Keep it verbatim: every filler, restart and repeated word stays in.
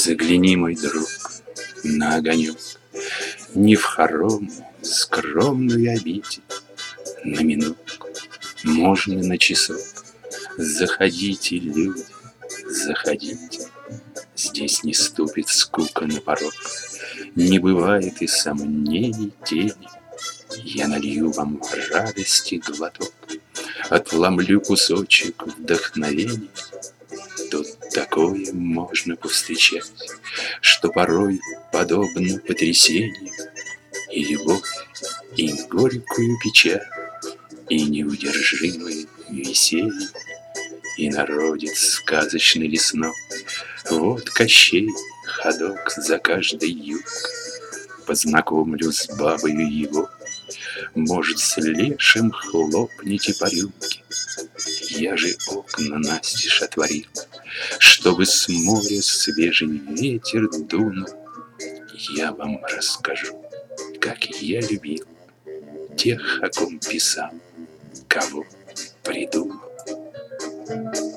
Загляни, мой друг, на огонек, не в хором скромную обитель, на минутку, можно на часок. Заходите, люди, заходите, здесь не ступит скука на порог, не бывает и сомнений тени. Я налью вам радости глоток, отломлю кусочек вдохновения. Тут такое можно повстречать, что порой подобно потрясению, и любовь, и горькую печаль, и неудержимое веселье, и народец сказочный лесной. Вот Кощей, ходок за каждый юг, познакомлю с бабою его. Может, с лешим хлопните по рюмке, я же окна настежь отворил, чтобы с моря свежий ветер дунул. Я вам расскажу, как я любил тех, о ком писал, кого придумал.